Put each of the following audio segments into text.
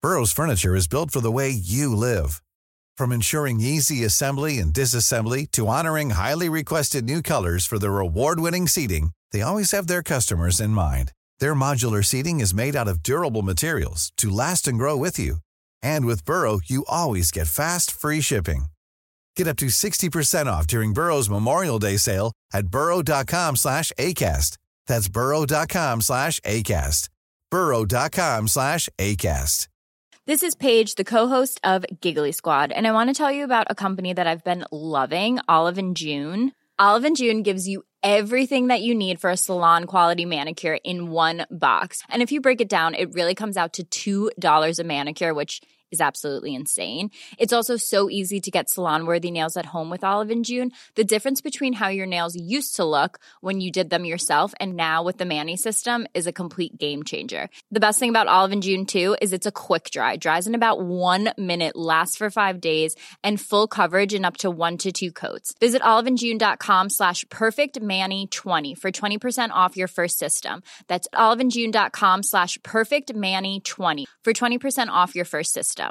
Burrow's furniture is built for the way you live. From ensuring easy assembly and disassembly to honoring highly requested new colors for their award-winning seating, they always have their customers in mind. Their modular seating is made out of durable materials to last and grow with you. And with Burrow, you always get fast, free shipping. Get up to 60% off during Burrow's Memorial Day sale at burrow.com/ACAST. That's burrow.com/ACAST. burrow.com/ACAST. This is Paige, the co-host of Giggly Squad, and I want to tell you about a company that I've been loving, Olive & June. Olive & June gives you everything that you need for a salon-quality manicure in one box. And if you break it down, it really comes out to $2 a manicure, which is absolutely insane. It's also so easy to get salon-worthy nails at home with Olive & June. The difference between how your nails used to look when you did them yourself and now with the Mani system is a complete game changer. The best thing about Olive & June, too, is it's a quick dry. Dries in about 1 minute, lasts for 5 days, and full coverage in up to 1 to 2 coats. Visit oliveandjune.com/perfectmani20 for 20% off your first system. That's oliveandjune.com/perfectmani20 for 20% off your first system.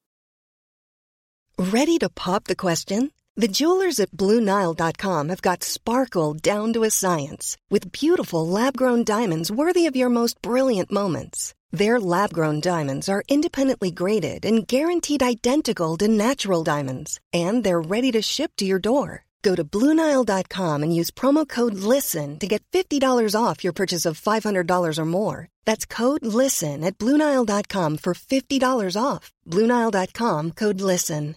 Ready to pop the question? The jewelers at BlueNile.com have got sparkle down to a science with beautiful lab-grown diamonds worthy of your most brilliant moments. Their lab-grown diamonds are independently graded and guaranteed identical to natural diamonds, and they're ready to ship to your door. Go to BlueNile.com and use promo code LISTEN to get $50 off your purchase of $500 or more. That's code LISTEN at BlueNile.com for $50 off. BlueNile.com, code LISTEN.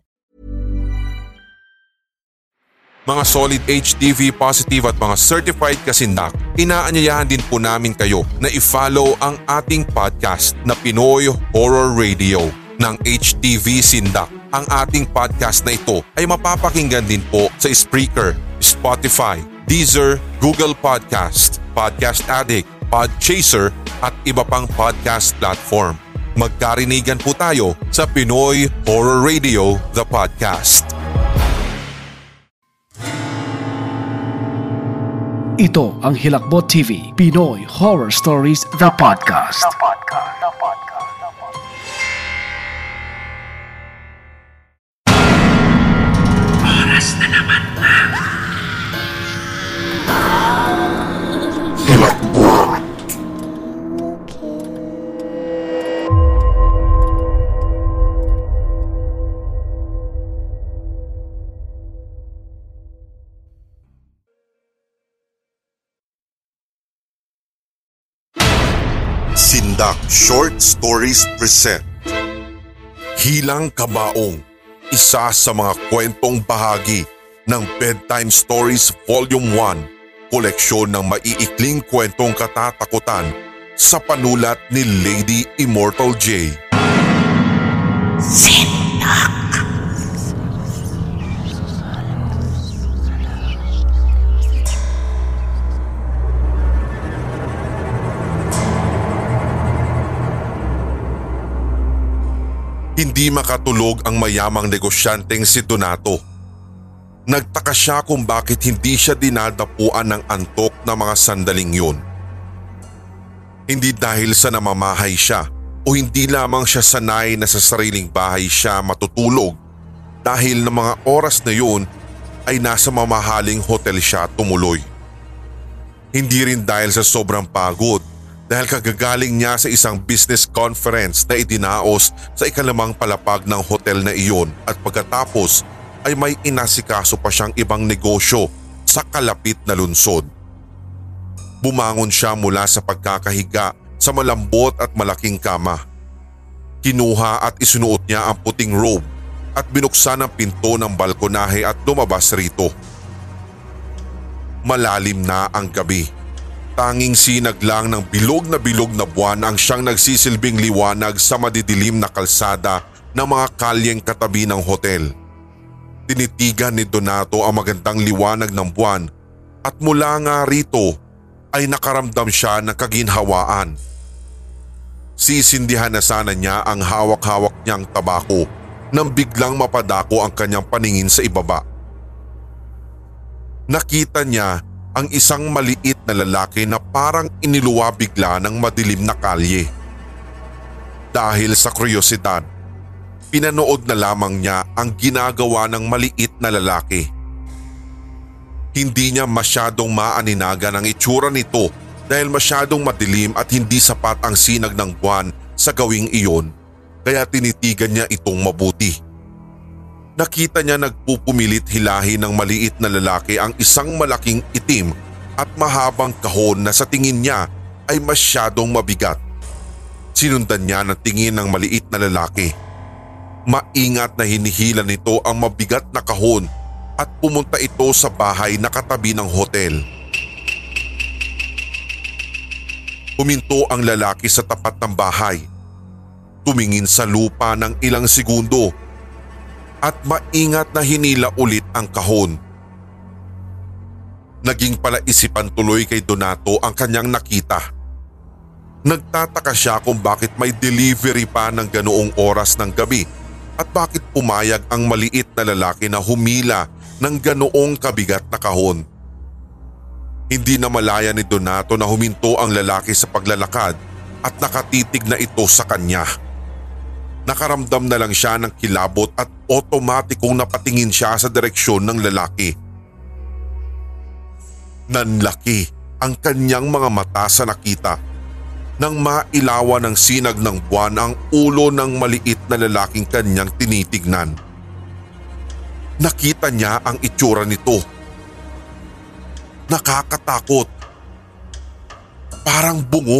Mga solid HTV positive at mga certified kasindak, inaanyayahan din po namin kayo na i-follow ang ating podcast na Pinoy Horror Radio ng HTV Sindak. Ang ating podcast na ito ay mapapakinggan din po sa Spreaker, Spotify, Deezer, Google Podcast, Podcast Addict, Podchaser at iba pang podcast platform. Magkarinigan po tayo sa Pinoy Horror Radio, the podcast. Ito ang Hilakbot TV, Pinoy Horror Stories, the podcast. Oras na naman na. Hilakbot. Sindak Short Stories present Hilang Kabaong, isa sa mga kwentong bahagi ng Bedtime Stories Volume 1, koleksyon ng maiikling kwentong katatakutan sa panulat ni Lady Immortal J. Sindak. Hindi makatulog ang mayamang negosyanteng si Donato. Nagtaka siya kung bakit hindi siya dinadapuan ng antok na mga sandaling yun. Hindi dahil sa namamahay siya o hindi lamang siya sanay na sa sariling bahay siya matutulog, dahil ng mga oras na yun ay nasa mamahaling hotel siya tumuloy. Hindi rin dahil sa sobrang pagod, dahil kagagaling niya sa isang business conference na idinaos sa ikalimang palapag ng hotel na iyon at pagkatapos ay may inasikaso pa siyang ibang negosyo sa kalapit na lungsod. Bumangon siya mula sa pagkakahiga sa malambot at malaking kama. Kinuha at isunuot niya ang puting robe at binuksan ang pinto ng balkonahe at lumabas rito. Malalim na ang gabi. Tanging sinag lang ng bilog na buwan ang siyang nagsisilbing liwanag sa madidilim na kalsada ng mga kalyeng katabi ng hotel. Tinitigan ni Donato ang magandang liwanag ng buwan at mula nga rito ay nakaramdam siya ng kaginhawaan. Sisindihan na sana niya ang hawak-hawak niyang tabako nang biglang mapadako ang kanyang paningin sa ibaba. Nakita niya ang isang maliit na lalaki na parang iniluwa bigla ng madilim na kalye. Dahil sa kuryosidad, pinanood na lamang niya ang ginagawa ng maliit na lalaki. Hindi niya masyadong maaninagan ang itsura nito dahil masyadong madilim at hindi sapat ang sinag ng buwan sa gawing iyon, kaya tinitigan niya itong mabuti. Nakita niya nagpupumilit hilahin ng maliit na lalaki ang isang malaking itim at mahabang kahon na sa tingin niya ay masyadong mabigat. Sinundan niya ng tingin ng maliit na lalaki. Maingat na hinihila nito ang mabigat na kahon at pumunta ito sa bahay na katabi ng hotel. Huminto ang lalaki sa tapat ng bahay. Tumingin sa lupa ng ilang segundo at maingat na hinila ulit ang kahon. Naging palaisipan tuloy kay Donato ang kanyang nakita. Nagtataka siya kung bakit may delivery pa ng ganoong oras ng gabi at bakit pumayag ang maliit na lalaki na humila ng ganoong kabigat na kahon. Hindi na malaya ni Donato na huminto ang lalaki sa paglalakad at nakatitig na ito sa kanya. Nakaramdam na lang siya ng kilabot at otomatikong napatingin siya sa direksyon ng lalaki. Nanlaki ang kanyang mga mata sa nakita. Nang mailawan ng sinag ng buwan ang ulo ng maliit na lalaking kanyang tinitignan. Nakita niya ang itsura nito. Nakakatakot. Parang bungo.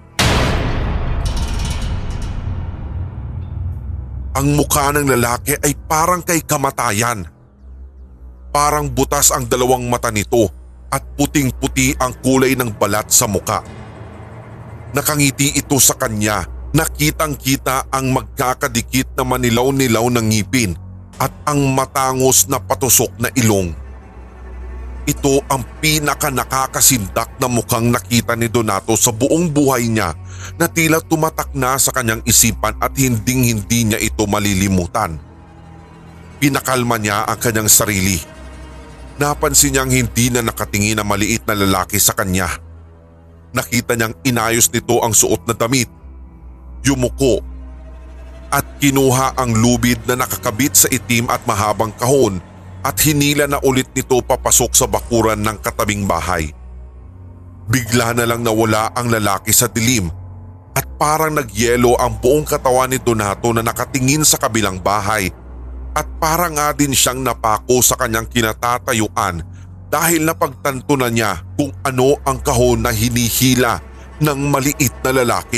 Ang mukha ng lalaki ay parang kay kamatayan. Parang butas ang dalawang mata nito at puting-puti ang kulay ng balat sa muka. Nakangiti ito sa kanya, nakitang-kita ang magkakadikit na manilaw-nilaw ng ngipin at ang matangos na patusok na ilong. Ito ang pinaka nakakasindak na mukhang nakita ni Donato sa buong buhay niya na tila tumatak na sa kanyang isipan at hinding-hindi niya ito malilimutan. Pinakalma niya ang kanyang sarili. Napansin niyang hindi na nakatingin na maliit na lalaki sa kanya. Nakita niyang inayos nito ang suot na damit, yumuko at kinuha ang lubid na nakakabit sa itim at mahabang kahon at hinila na ulit nito papasok sa bakuran ng katabing bahay. Bigla na lang nawala ang lalaki sa dilim at parang nagyelo ang buong katawan ni Donato na nakatingin sa kabilang bahay at parang nga din siyang napako sa kanyang kinatatayuan dahil napagtanto na niya kung ano ang kahon na hinihila ng maliit na lalaki.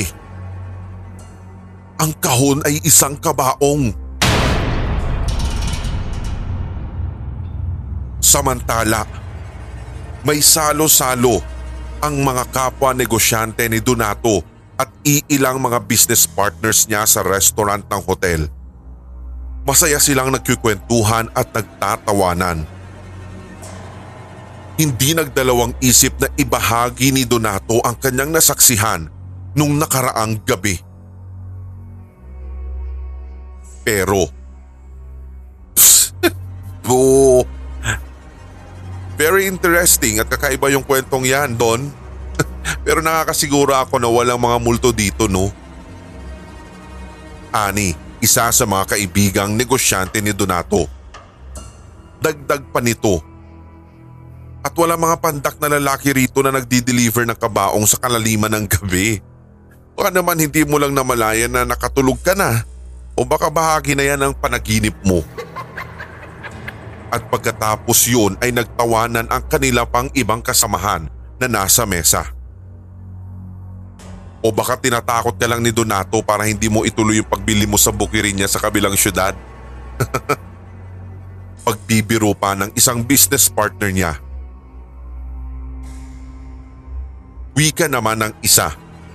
Ang kahon ay isang kabaong. Samantala, may salo-salo ang mga kapwa negosyante ni Donato at iilang mga business partners niya sa restaurant ng hotel. Masaya silang nagkukwentuhan at nagtatawanan. Hindi nagdalawang isip na ibahagi ni Donato ang kanyang nasaksihan nung nakaraang gabi. Pero, very interesting at kakaiba yung kwentong yan, Don. Pero nakakasiguro ako na walang mga multo dito, no? Ani, isa sa mga kaibigang negosyante ni Donato. Dagdag pa nito. At wala mga pandak na lalaki rito na nagdi-deliver ng kabaong sa kalaliman ng gabi. Baka naman hindi mo lang namalayan na nakatulog ka na o baka bahagi na yan ng panaginip mo. At pagkatapos yun ay nagtawanan ang kanila pang ibang kasamahan na nasa mesa. O baka tinatakot ka lang ni Donato para hindi mo ituloy yung pagbili mo sa bukirin niya sa kabilang syudad. Pagbibiro pa ng isang business partner niya. Wika naman ng isa.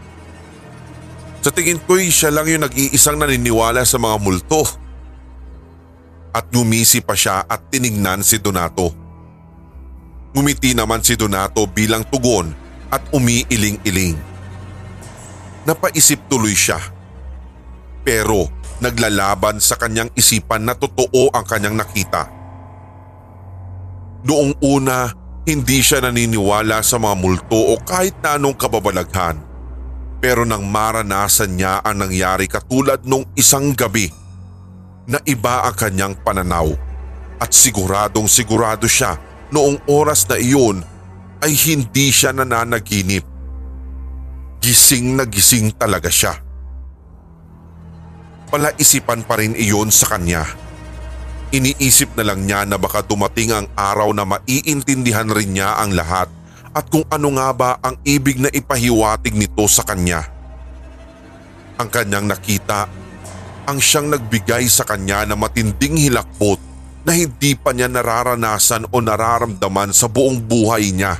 Sa tingin ko'y siya lang yung nag-iisang naniniwala sa mga multo. At ngumisi pa siya at tiningnan si Donato. Ngumiti naman si Donato bilang tugon at umiiling-iling. Napaisip tuloy siya. Pero naglalaban sa kanyang isipan na totoo ang kanyang nakita. Noong una, hindi siya naniniwala sa mga multo o kahit na anong kababalaghan. Pero nang maranasan niya ang nangyari katulad nung isang gabi, na iba ang kanyang pananaw at siguradong sigurado siya noong oras na iyon ay hindi siya nananaginip. Gising na gising talaga siya. Palaisipan pa rin iyon sa kanya. Iniisip na lang niya na baka dumating ang araw na maiintindihan rin niya ang lahat at kung ano nga ba ang ibig na ipahiwatig nito sa kanya. Ang kanyang nakita, ang siyang nagbigay sa kanya na matinding hilakbot na hindi pa niya nararanasan o nararamdaman sa buong buhay niya.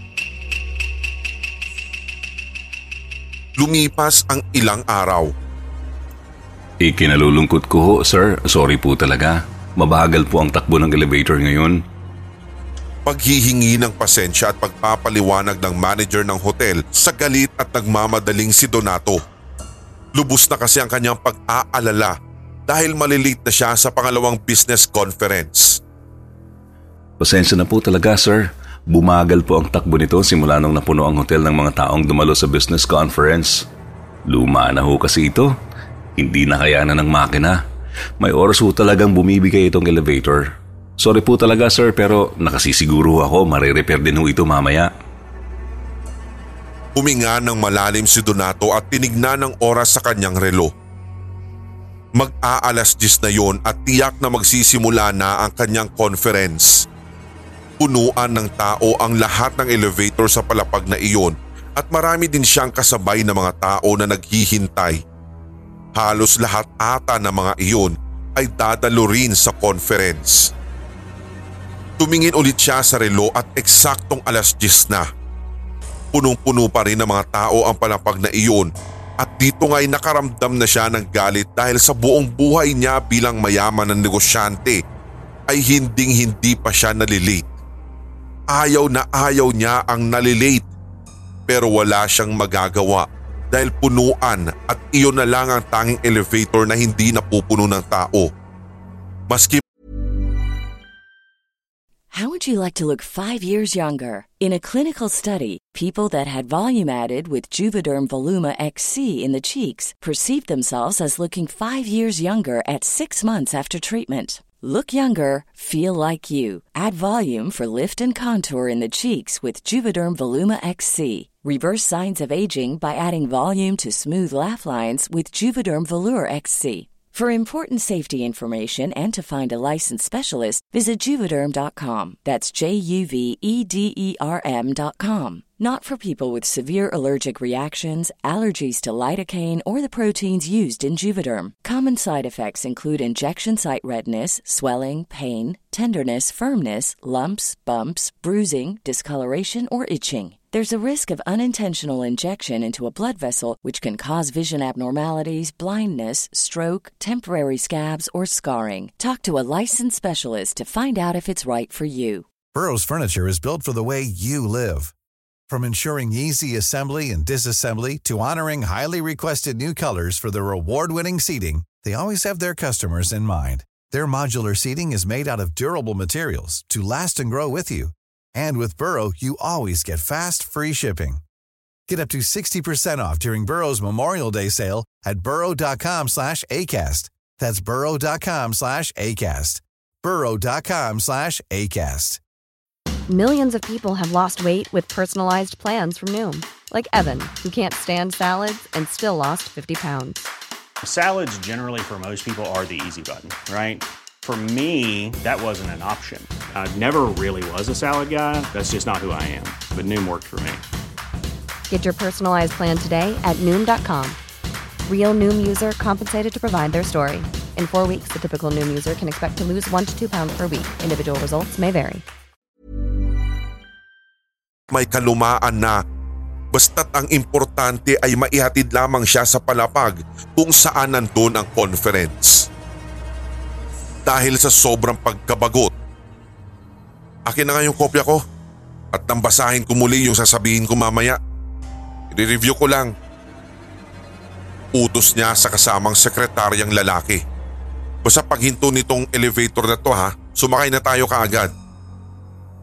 Lumipas ang ilang araw. Ikinalulungkot ko ho, sir. Sorry po talaga. Mabagal po ang takbo ng elevator ngayon. Paghihingi ng pasensya at pagpapaliwanag ng manager ng hotel sa galit at nagmamadaling si Donato. Lubos na kasi ang kanyang pag-aalala dahil malilate na siya sa pangalawang business conference. Pasensya na po talaga, sir. Bumagal po ang takbo nito simula nung napuno ang hotel ng mga taong dumalo sa business conference. Luma na ho kasi ito. Hindi na kayanan ng makina. May oras ho talagang bumibigay itong elevator. Sorry po talaga, sir, pero nakasisiguro ako marirepair din ho ito mamaya. Huminga ng malalim si Donato at tinignan ng oras sa kanyang relo. Mag-aalas 10 na yon at tiyak na magsisimula na ang kanyang conference. Punuan ng tao ang lahat ng elevator sa palapag na iyon at marami din siyang kasabay na mga tao na naghihintay. Halos lahat ata ng mga iyon ay dadalo rin sa conference. Tumingin ulit siya sa relo at eksaktong alas 10 na. Punong-puno pa rin ng mga tao ang palapag na iyon at dito nga'y nakaramdam na siya ng galit dahil sa buong buhay niya bilang mayaman na negosyante ay hinding-hindi pa siya nalilate. Ayaw na ayaw niya ang nalilate pero wala siyang magagawa dahil punuan at iyon na lang ang tanging elevator na hindi napupuno ng tao. Maski How would you like to look 5 years younger? In a clinical study, people that had volume added with Juvederm Voluma XC in the cheeks perceived themselves as looking 5 years younger at 6 months after treatment. Look younger, feel like you. Add volume for lift and contour in the cheeks with Juvederm Voluma XC. Reverse signs of aging by adding volume to smooth laugh lines with Juvederm Volure XC. For important safety information and to find a licensed specialist, visit Juvederm.com. That's JUVEDERM.com. Not for people with severe allergic reactions, allergies to lidocaine, or the proteins used in Juvederm. Common side effects include injection site redness, swelling, pain, tenderness, firmness, lumps, bumps, bruising, discoloration, or itching. There's a risk of unintentional injection into a blood vessel, which can cause vision abnormalities, blindness, stroke, temporary scabs, or scarring. Talk to a licensed specialist to find out if it's right for you. Burrow's furniture is built for the way you live. From ensuring easy assembly and disassembly to honoring highly requested new colors for their award-winning seating, they always have their customers in mind. Their modular seating is made out of durable materials to last and grow with you. And with Burrow, you always get fast, free shipping. Get up to 60% off during Burrow's Memorial Day sale at burrow.com/ACAST. That's burrow.com/ACAST. burrow.com/ACAST. Millions of people have lost weight with personalized plans from Noom. Like Evan, who can't stand salads and still lost 50 pounds. Salads generally for most people are the easy button, right? For me, that wasn't an option. I never really was a salad guy. That's just not who I am. But Noom worked for me. Get your personalized plan today at Noom.com. Real Noom user compensated to provide their story. In 4 weeks, the typical Noom user can expect to lose 1 to 2 pounds per week. Individual results may vary. may kalumaan na. Basta't ang importante ay maihatid lamang siya sa palapag kung saan nandun ang conference. Dahil sa sobrang pagkabagot, akin na nga yung kopya ko at nang basahin ko muli yung sasabihin ko mamaya. I-review ko lang. Utos niya sa kasamang sekretaryang lalaki. Basta paghinto nitong elevator na to ha, sumakay na tayo kaagad.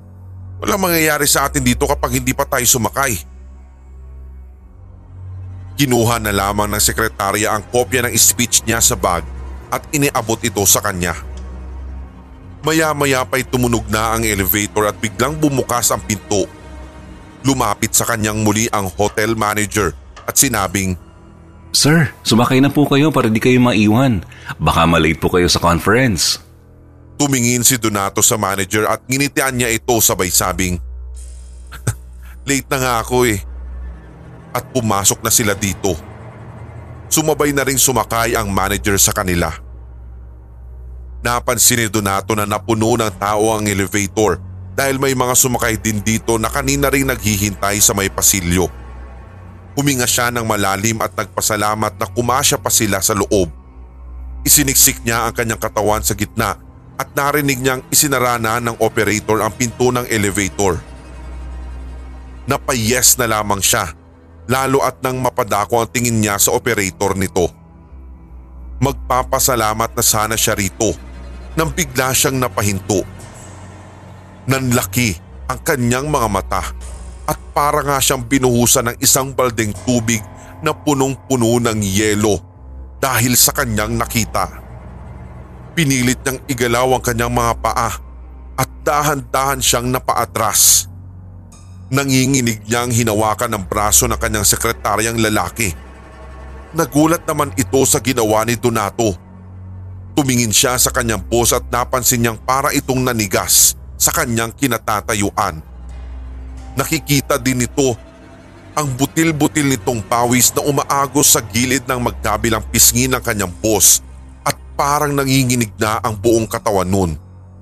Walang mangyayari sa atin dito kapag hindi pa tayo sumakay. Kinuha na lamang ng sekretarya ang kopya ng speech niya sa bag at iniabot ito sa kanya. Maya-maya pa'y tumunog na ang elevator at biglang bumukas ang pinto. Lumapit sa kanyang muli ang hotel manager at sinabing, "Sir, sumakay na po kayo para di kayo maiwan. Baka malate po kayo sa conference." Tumingin si Donato sa manager at nginitian niya ito sabay sabing, "Late na nga ako eh." At pumasok na sila dito. Sumabay na ring sumakay ang manager sa kanila. Napansin ni Donato na napuno ng tao ang elevator dahil may mga sumakay din dito na kanina ring naghihintay sa may pasilyo. Huminga siya ng malalim at nagpasalamat na kumasya pa sila sa loob. Isiniksik niya ang kanyang katawan sa gitna at narinig niyang isinara na ng operator ang pinto ng elevator. Napayes na lamang siya, lalo at nang mapadako ang tingin niya sa operator nito. Magpapasalamat na sana siya rito nang bigla siyang napahinto. Nanlaki ang kanyang mga mata at para nga siyang binuhusan ng isang baldeng tubig na punong-puno ng yelo dahil sa kanyang nakita. Pinilit niyang igalaw ang kanyang mga paa at dahan-dahan siyang napaatras. Nanginginig niyang hinawakan ang braso ng kanyang sekretaryang lalaki. Nagulat naman ito sa ginawa ni Donato. Tumingin siya sa kanyang boss at napansin niyang para itong nanigas sa kanyang kinatatayuan. Nakikita din nito ang butil-butil nitong pawis na umaagos sa gilid ng magkabilang pisngi ng kanyang boss at parang nanginginig na ang buong katawan nun.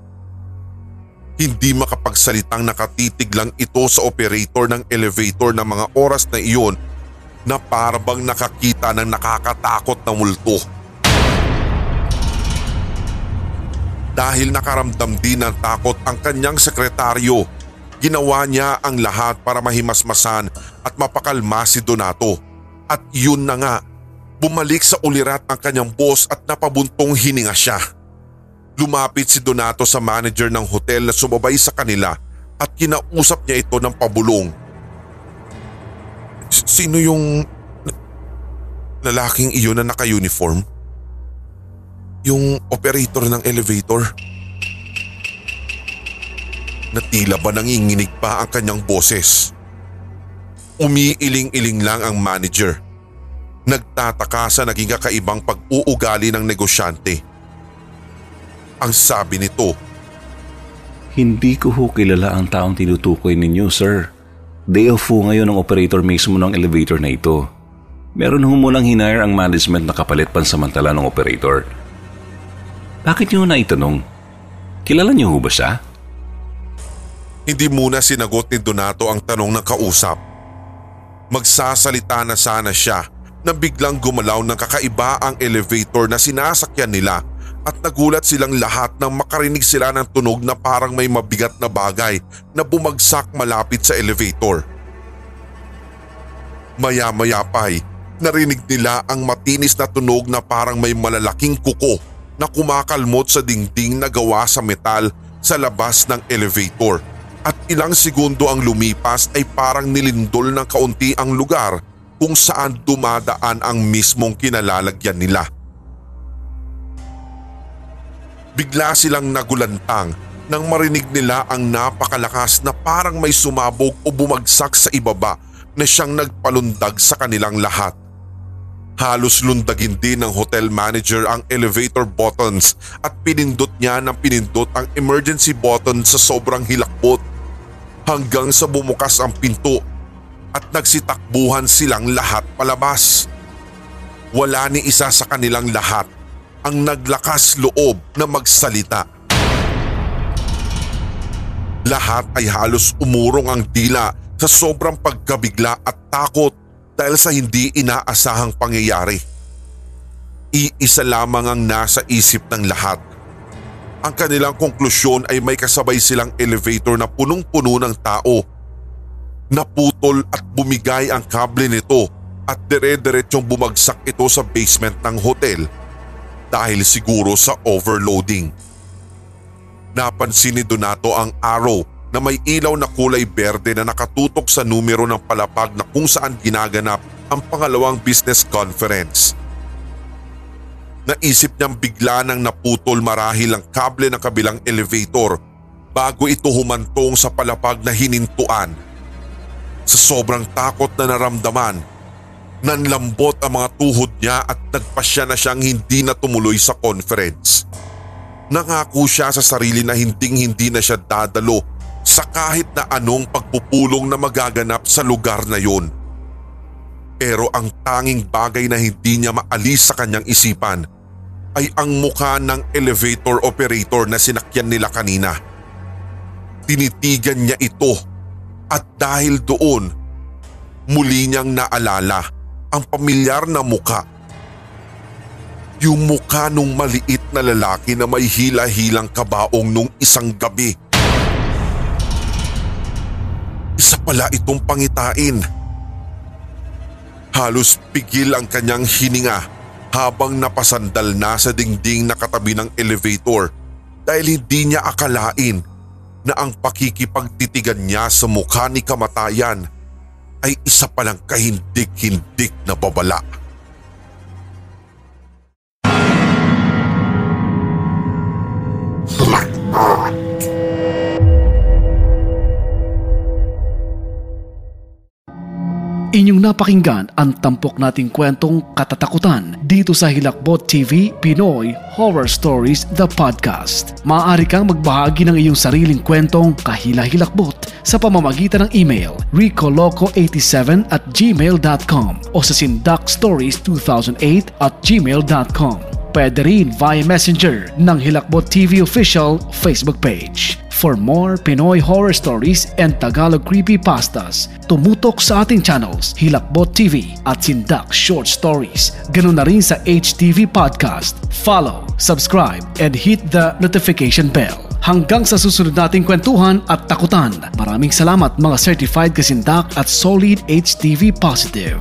Hindi makapagsalitang nakatitig lang ito sa operator ng elevator ng mga oras na iyon na parabang nakakita ng nakakatakot na multo. Dahil nakaramdam din ng takot ang kanyang sekretaryo, ginawa niya ang lahat para mahimasmasan at mapakalma si Donato. At yun na nga, bumalik sa ulirat ang kanyang boss at napabuntong hininga siya. Lumapit si Donato sa manager ng hotel na sumabay sa kanila at kinausap niya ito ng pabulong. "Sino yung lalaking iyon na naka-uniform? Yung operator ng elevator?" Natila ba nanginginig pa ang kanyang boses? Umiiling-iling lang ang manager. Nagtataka sa naging kakaibang pag-uugali ng negosyante. Ang sabi nito, "Hindi ko ho kilala ang taong tinutukoy ninyo, sir. Day off ho ngayon ang operator mismo ng elevator na ito. Meron ho munang hinire ang management na kapalit pansamantala ng operator. Bakit niyo na itanong? Kilala niyo ho ba siya?" Hindi muna sinagot ni Donato ang tanong ng kausap. Magsasalita na sana siya na biglang gumalaw ng kakaiba ang elevator na sinasakyan nila at nagulat silang lahat nang makarinig sila ng tunog na parang may mabigat na bagay na bumagsak malapit sa elevator. Maya-maya pa'y narinig nila ang matinis na tunog na parang may malalaking kuko na kumakalmot sa dingding na gawa sa metal sa labas ng elevator. At ilang segundo ang lumipas ay parang nilindol ng kaunti ang lugar kung saan dumadaan ang mismong kinalalagyan nila. Bigla silang nagulantang nang marinig nila ang napakalakas na parang may sumabog o bumagsak sa ibaba na siyang nagpalundag sa kanilang lahat. Halos lundagin din ng hotel manager ang elevator buttons at pinindot niya ng pinindot ang emergency button sa sobrang hilakbot hanggang sa bumukas ang pinto at nagsitakbuhan silang lahat palabas. Wala ni isa sa kanilang lahat ang naglakas loob na magsalita. Lahat ay halos umurong ang dila sa sobrang pagkabigla at takot dahil sa hindi inaasahang pangyayari. Iisa lamang ang nasa isip ng lahat. Ang kanilang konklusyon ay may kasabay silang elevator na punong-puno ng tao. Naputol at bumigay ang kable nito at dire-diretsong bumagsak ito sa basement ng hotel dahil siguro sa overloading. Napansin ni Donato ang arrow na may ilaw na kulay berde na nakatutok sa numero ng palapag na kung saan ginaganap ang pangalawang business conference. Naisip niyang bigla nang naputol marahil ang kable ng kabilang elevator bago ito humantong sa palapag na hinintuan. Sa sobrang takot na naramdaman, nanlambot ang mga tuhod niya at nagpasya na siyang hindi na tumuloy sa conference. Nangako siya sa sarili na hinding-hindi na siya dadalo sa kahit na anong pagpupulong na magaganap sa lugar na yun. Pero ang tanging bagay na hindi niya maalis sa kanyang isipan ay ang mukha ng elevator operator na sinakyan nila kanina. Tinitigan niya ito at dahil doon, muli niyang naalala ang pamilyar na mukha. Yung mukha nung maliit na lalaki na may hila-hilang kabaong nung isang gabi. Isa pala itong pangitain. Halos pigil ang kanyang hininga habang napasandal na sa dingding na katabi ng elevator dahil hindi niya akalain na ang pakikipagtitigan niya sa mukha ni kamatayan ay isa palang kahindik-hindik na babala. Inyong napakinggan ang tampok nating kwentong katatakutan dito sa Hilakbot TV Pinoy Horror Stories The Podcast. Maaari kang magbahagi ng iyong sariling kwentong kahila-hilakbot sa pamamagitan ng email ricoloco87@gmail.com o sa sindakstories2008@gmail.com. Pwede rin via Messenger ng Hilakbot TV Official Facebook page. For more Pinoy horror stories and Tagalog creepypastas, tumutok sa ating channels Hilakbot TV at Sindak Short Stories. Ganun na rin sa HTV Podcast. Follow, subscribe, and hit the notification bell. Hanggang sa susunod nating kwentuhan at takutan. Maraming salamat mga certified kasindak at solid HTV Positive.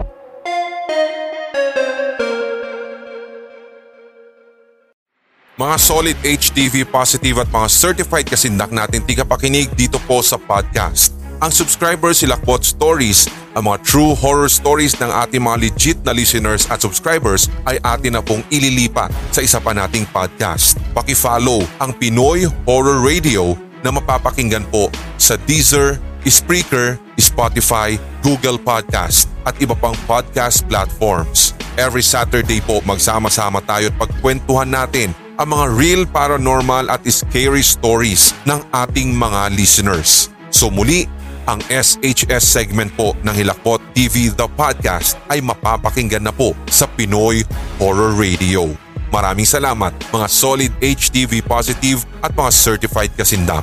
Mga solid HTV Positive at mga certified kasindak natin tigapakinig dito po sa podcast. Ang subscribers si Hilakbot Stories, ang mga true horror stories ng ating mga legit na listeners at subscribers ay atin na pong ililipat sa isa pa nating podcast. Paki-follow ang Pinoy Horror Radio na mapapakinggan po sa Deezer, Spreaker, Spotify, Google Podcast at iba pang podcast platforms. Every Saturday po magsama-sama tayo at pagkwentuhan natin ang mga real paranormal at scary stories ng ating mga listeners. So muli, ang SHS segment po ng Hilakbot TV The Podcast ay mapapakinggan na po sa Pinoy Horror Radio. Maraming salamat mga solid HTV Positive at mga certified kasindak.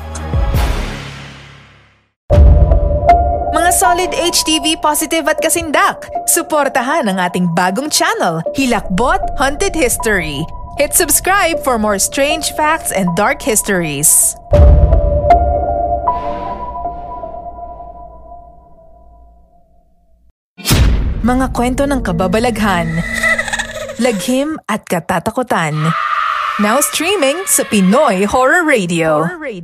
Mga solid HTV Positive at kasindak, suportahan ang ating bagong channel, Hilakbot Haunted History. Hit subscribe for more strange facts and dark histories. Mga kwento ng kababalaghan, laghim at katatakutan. Now streaming sa Pinoy Horror Radio.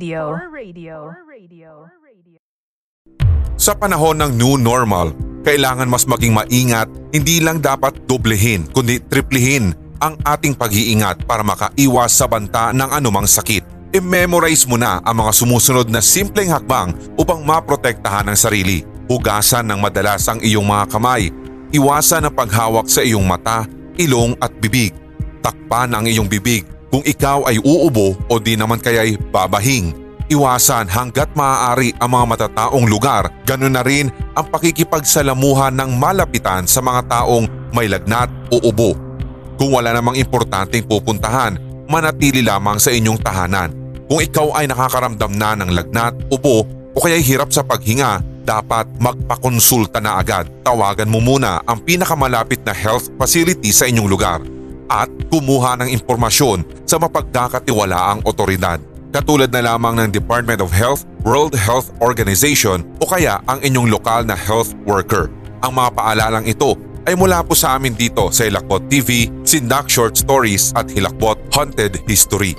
Sa panahon ng new normal, kailangan mas maging maingat, hindi lang dapat doblehin kundi triplihin ang ating pag-iingat para makaiwas sa banta ng anumang sakit. I-memorize mo na ang mga sumusunod na simpleng hakbang upang maprotektahan ang sarili. Hugasan ng madalas ang iyong mga kamay. Iwasan ang paghawak sa iyong mata, ilong at bibig. Takpan ang iyong bibig kung ikaw ay uubo o di naman kaya'y babahing. Iwasan hanggat maaari ang mga matataong lugar. Ganun na rin ang pakikipagsalamuhan ng malapitan sa mga taong may lagnat o ubo. Kung wala namang importanteng pupuntahan, manatili lamang sa inyong tahanan. Kung ikaw ay nakakaramdam na ng lagnat, ubo o kaya'y hirap sa paghinga, dapat magpakonsulta na agad. Tawagan mo muna ang pinakamalapit na health facility sa inyong lugar at kumuha ng impormasyon sa mapagkakatiwalaang otoridad. Katulad na lamang ng Department of Health, World Health Organization o kaya ang inyong lokal na health worker. Ang mga paalalang ito ay mula po sa amin dito sa Hilakbot TV, Sindak Short Stories at Hilakbot Haunted History.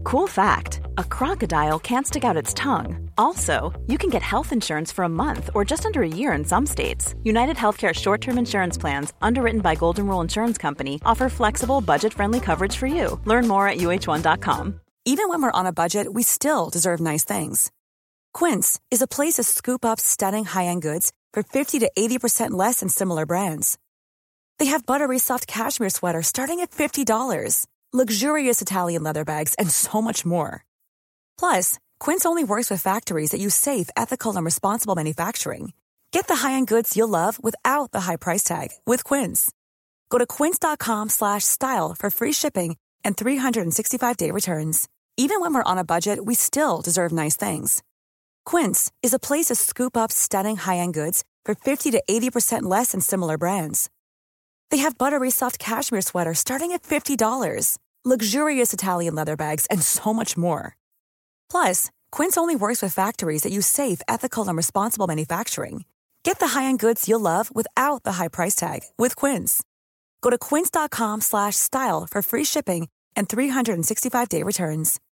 Cool fact, a crocodile can't stick out its tongue. Also, you can get health insurance for a month or just under a year in some states. United Healthcare short-term insurance plans, underwritten by Golden Rule Insurance Company, offer flexible, budget-friendly coverage for you. Learn more at uh1.com. Even when we're on a budget, we still deserve nice things. Quince is a place to scoop up stunning high-end goods for 50 to 80% less than similar brands. They have buttery soft cashmere sweaters starting at $50, luxurious Italian leather bags, and so much more. Plus, Quince only works with factories that use safe, ethical, and responsible manufacturing. Get the high-end goods you'll love without the high price tag with Quince. Go to quince.com/style for free shipping and 365-day returns. Even when we're on a budget, we still deserve nice things. Quince is a place to scoop up stunning high-end goods for 50 to 80% less than similar brands. They have buttery soft cashmere sweaters starting at $50, luxurious Italian leather bags, and so much more. Plus, Quince only works with factories that use safe, ethical, and responsible manufacturing. Get the high-end goods you'll love without the high price tag with Quince. Go to quince.com/style for free shipping and 365-day returns.